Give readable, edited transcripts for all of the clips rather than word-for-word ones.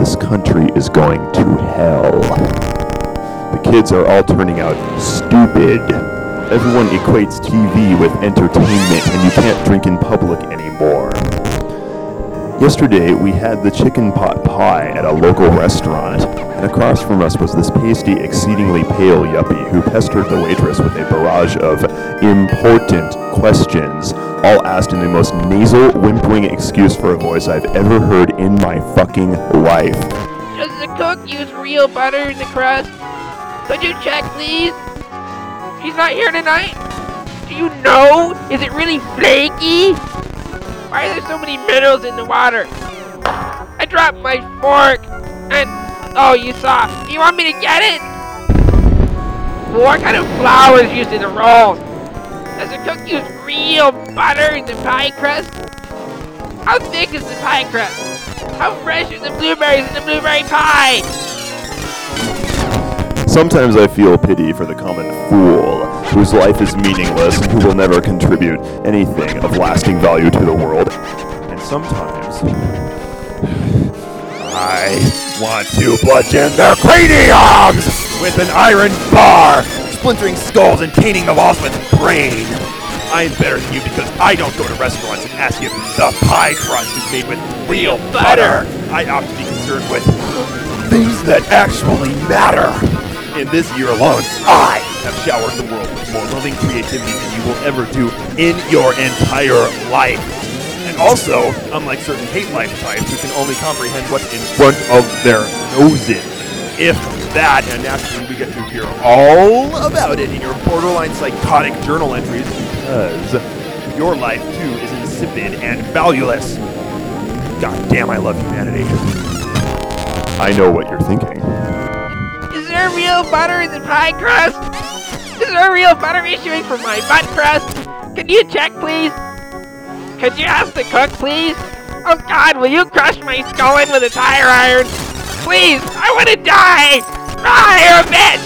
This country is going to hell. The kids are all turning out stupid. Everyone equates TV with entertainment, and you can't drink in public anymore. Yesterday, we had the chicken pot pie at a local restaurant, and across from us was this pasty, exceedingly pale yuppie who pestered the waitress with a barrage of important questions, all asked in the most nasal, whimpering excuse for a voice I've ever heard in my fucking life. Does the cook use real butter in the crust? Could you check, please? She's not here tonight? Do you know? Is it really flaky? Why are there so many minerals in the water? I dropped my fork, and... Oh, you saw. Do you want me to get it? What kind of flour is used in the rolls? Does the cook use real butter in the pie crust? How thick is the pie crust? How fresh are the blueberries in the blueberry pie? Sometimes I feel pity for the common fool, whose life is meaningless and who will never contribute anything of lasting value to the world. And sometimes I want to bludgeon their craniums with an iron bar, splintering skulls and painting the walls with brain. I'm better than you because I don't go to restaurants and ask if the pie crust is made with real butter. I opt to be concerned with things that actually matter. In this year alone, I have showered the world with more loving creativity than you will ever do in your entire life. And also, unlike certain hate life types who can only comprehend what's in front of their noses, if that, and naturally we get to hear all about it in your borderline psychotic journal entries because your life too is insipid and valueless. God damn, I love humanity. I know what you're thinking. Is there real butter in the pie crust? Is there real butter issuing from my butt crust? Can you check, please? Could you ask the cook, please? Oh God, will you crush my skull in with a tire iron? Please, I want to die! Fire, bitch!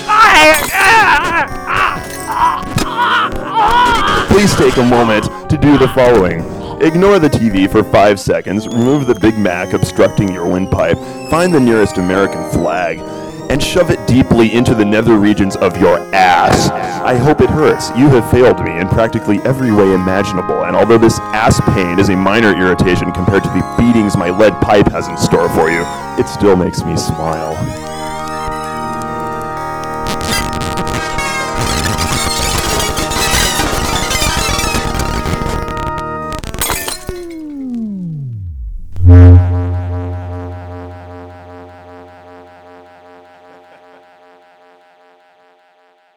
Fire! Please take a moment to do the following. Ignore the TV for 5 seconds, remove the Big Mac obstructing your windpipe, find the nearest American flag, and shove it deeply into the nether regions of your ass. I hope it hurts. You have failed me in practically every way imaginable, and although this ass pain is a minor irritation compared to the beatings my lead pipe has in store for you, it still makes me smile.